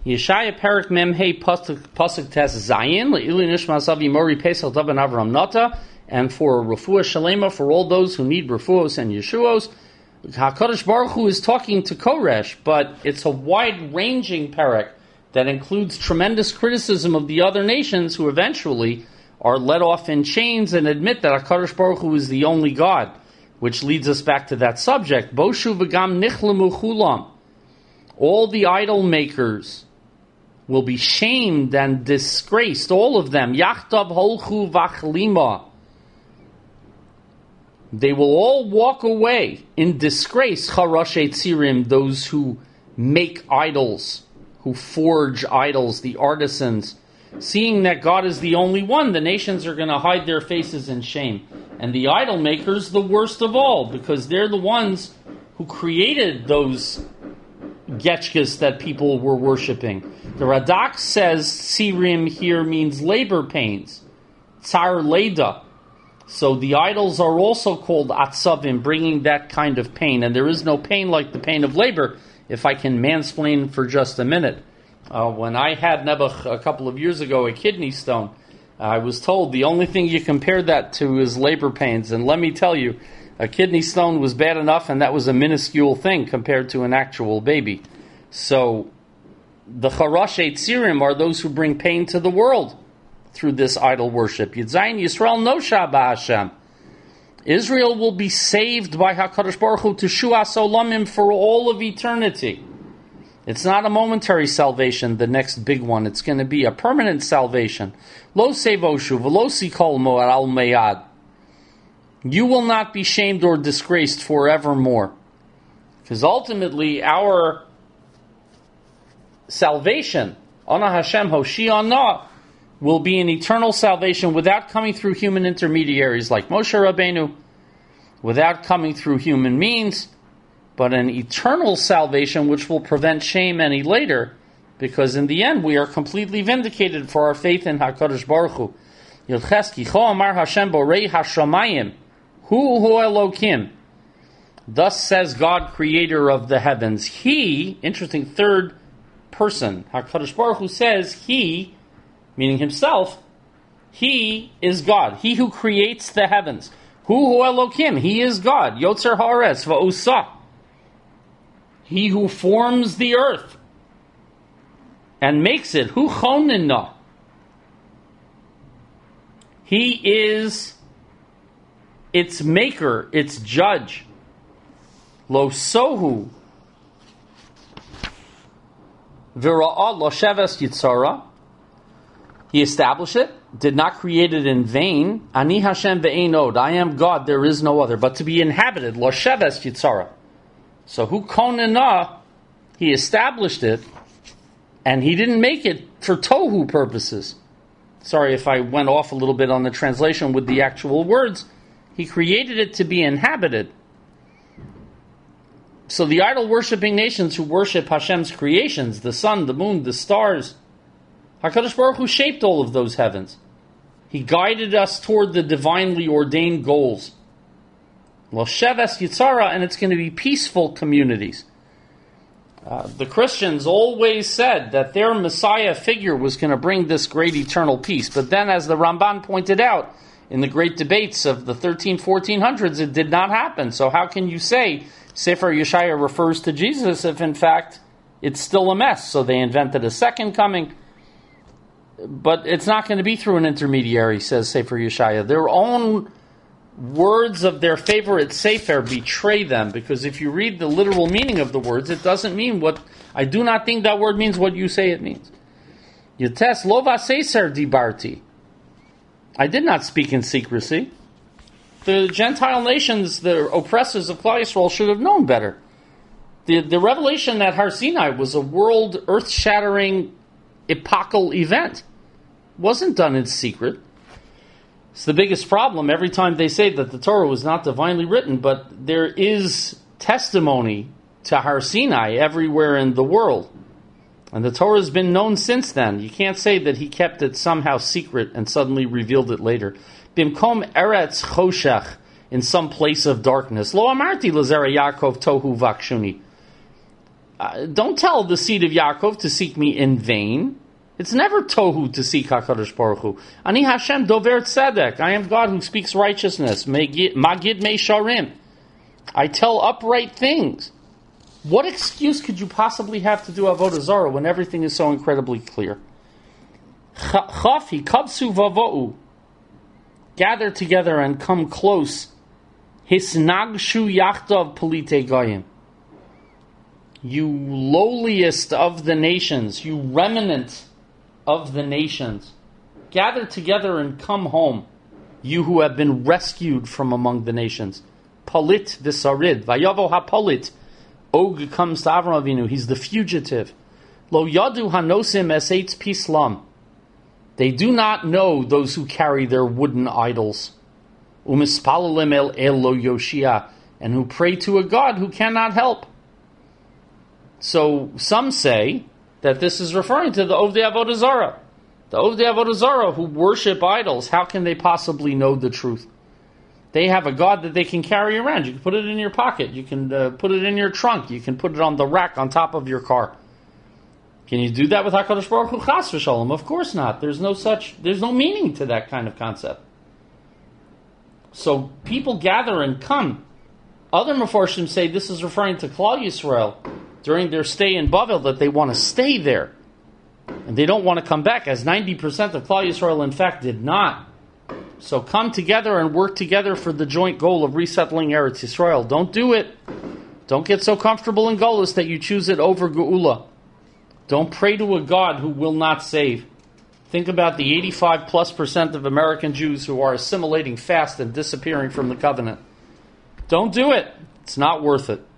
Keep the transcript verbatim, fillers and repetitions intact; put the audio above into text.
Yeshaya Perik Memhei Pasuk Tes Zayin Le'ili Nishma Savi Mori Pesach Davan Avram Nata, and for Refuah Shalema, for all those who need Refuahs and Yeshuos. HaKadosh Baruch Hu is talking to Koresh, but it's a wide-ranging Perek that includes tremendous criticism of the other nations who eventually are let off in chains and admit that HaKadosh Baruch Hu is the only God, which leads us back to that subject. Boshu v'gam nichlemu chulam. All the idol makers will be shamed and disgraced, all of them. Yachtav holchu v'achlima. They will all walk away in disgrace. Charashe tzirim, those who make idols, who forge idols, the artisans. Seeing that God is the only one, the nations are going to hide their faces in shame. And the idol makers, the worst of all, because they're the ones who created those getchkas that people were worshipping. The Radak says tzirim here means labor pains. Tsar leda. So the idols are also called atzavim, bringing that kind of pain. And there is no pain like the pain of labor, if I can mansplain for just a minute. Uh, when I had Nebuch a couple of years ago a kidney stone, I was told the only thing you compare that to is labor pains. And let me tell you, a kidney stone was bad enough, and that was a minuscule thing compared to an actual baby. So the Charashe Tzirim are those who bring pain to the world through this idol worship. Yitzayin Yisrael Nosha Ba'Hashem. Israel will be saved by HaKadosh Baruch Hu to Shuas Olamim for all of eternity. It's not a momentary salvation, the next big one. It's going to be a permanent salvation. Lo sevoshu v'lo sikol mo'ar al meyad. You will not be shamed or disgraced forevermore. Because ultimately, our salvation, Ana Hashem Hoshi'ana, will be an eternal salvation without coming through human intermediaries like Moshe Rabbeinu, without coming through human means, but an eternal salvation which will prevent shame any later, because in the end we are completely vindicated for our faith in HaKadosh Baruch Hu. Yilches Kicho Amar Hashem Borei Hashamayim Hu Hu Elokim. Thus says God, creator of the heavens. He, interesting third person, HaKadosh Baruch Hu says He, meaning Himself, He is God. He who creates the heavens. Hu Hu Elokim. He is God. Yotzer Haaretz Va'usa. He who forms the earth and makes it. Hu Chonina. He is its maker, its judge. Lo sohu v'ra'ah lo sheves yitzara. He established it, did not create it in vain. Ani Hashem ve'ein od. I am God, there is no other. But to be inhabited, lo sheves yitzara. So hu konena, He established it, and He didn't make it for tohu purposes. Sorry if I went off a little bit on the translation with the actual words. He created it to be inhabited. So the idol-worshipping nations who worship Hashem's creations, the sun, the moon, the stars, HaKadosh Baruch Hu shaped all of those heavens. He guided us toward the divinely ordained goals. Lo sheves yitzara, and it's going to be peaceful communities. Uh, the Christians always said that their Messiah figure was going to bring this great eternal peace. But then, as the Ramban pointed out in the great debates of the thirteen, fourteen hundreds, it did not happen. So how can you say Sefer Yeshaya refers to Jesus if in fact it's still a mess? So they invented a second coming. But it's not going to be through an intermediary, says Sefer Yeshaya. Their own words of their favorite Sefer betray them, because if you read the literal meaning of the words, it doesn't mean what... I do not think that word means what you say it means. Yates lo vaseser dibarti. I did not speak in secrecy. The Gentile nations, the oppressors of Klal Yisrael, should have known better. The, the revelation at Har Sinai was a world earth-shattering epochal event. It wasn't done in secret. It's the biggest problem every time they say that the Torah was not divinely written, but there is testimony to Har Sinai everywhere in the world. And the Torah has been known since then. You can't say that He kept it somehow secret and suddenly revealed it later. Bimkom eretz choshech, in some place of darkness. Lo amarti l'zera Yaakov tohu vakshuni. Uh, don't tell the seed of Yaakov to seek me in vain. It's never tohu to seek HaKadosh Baruch Hu. Ani Hashem dover tzedek. I am God who speaks righteousness. Magid me sharim. I tell upright things. What excuse could you possibly have to do Avodah Zarah when everything is so incredibly clear? Chafi kabsu vavo'u. Gather together and come close. Hisnagshu yachtav polite goyim. You lowliest of the nations, you remnant of the nations, gather together and come home, you who have been rescued from among the nations. Palit v'sarid, vayavo hapalit. Og comes to Avram Avinu, he's the fugitive. Lo yadu hanosim esetz pislam. They do not know those who carry their wooden idols. Umispalalim el elo yoshia, and who pray to a God who cannot help. So some say that this is referring to the Ovdei Avodah Zarah. The Ovdei Avodah Zarah who worship idols, how can they possibly know the truth? They have a God that they can carry around. You can put it in your pocket. You can uh, put it in your trunk. You can put it on the rack on top of your car. Can you do that with HaKadosh Baruch Hu? Chas v'shalom? Of course not. There's no such, there's no meaning to that kind of concept. So people gather and come. Other Mefarshim say this is referring to Klal Yisrael during their stay in Bavel, that they want to stay there. And they don't want to come back, as ninety percent of Klal Yisrael, in fact, did not. So come together and work together for the joint goal of resettling Eretz Yisrael. Don't do it. Don't get so comfortable in Golus that you choose it over Geula. Don't pray to a God who will not save. Think about the eighty-five plus percent of American Jews who are assimilating fast and disappearing from the covenant. Don't do it. It's not worth it.